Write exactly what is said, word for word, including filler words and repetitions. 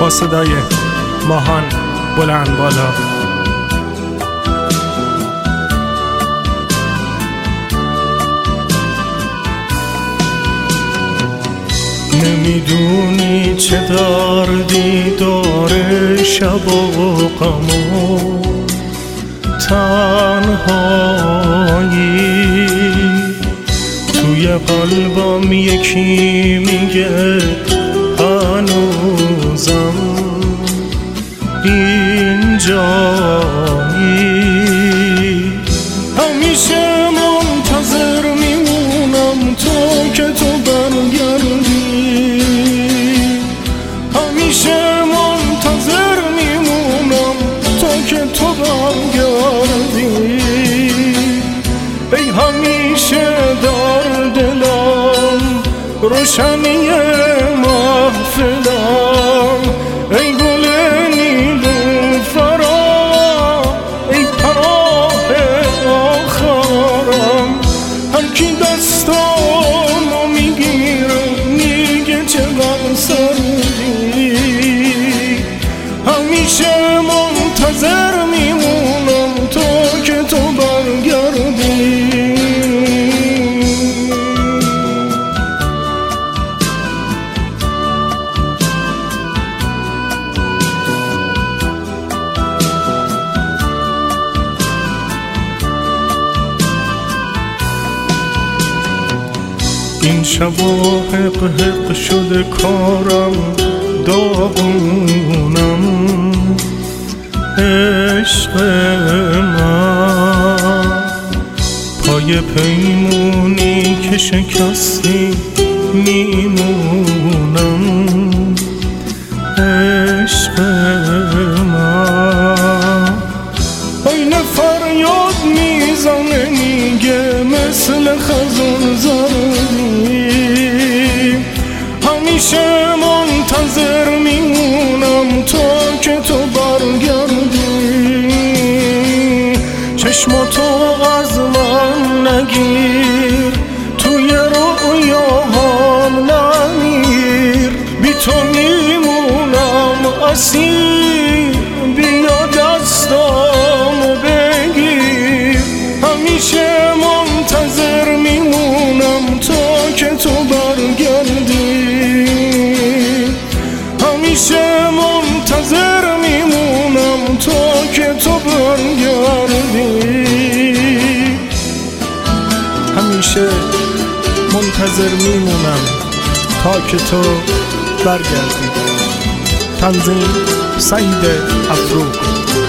با صدای ماهان بلند بالا. نمیدونی چه دردی داره شب و غم و تنهایی، توی قلبم یکی میگه هنوزم اینجایی. همیشه منتظر میمونم تا که تو برگردی، همیشه منتظر میمونم تا که تو برگردی. ای همیشه در دلم روشنی محفلم، ای گل نیلوفرا، ای پناه آخرم. هر کی دستامو میگیره میگه چقدر سردی، همیشه منتظر میمونم تا که تو برگردی. این شبا حق حق شده کارم، داغونم عشق من، پای پیمونی که شکستی میمونم عشق من. این فریاد میزنه میگه مثل خزان زردی، همیشه منتظر میمونم تا که تو برگردی. چشماتو از من نگیر، توی رویاهام نمیر، بی تو میمونم اسیر، بیا دستامو بگیر. همیشه منتظر میمونم تا که تو برگردی، همیشه منتظر میمونم تا که تو برگردی، همیشه منتظر میمونم تا که تو برگردی. تنظیم سعید افروک.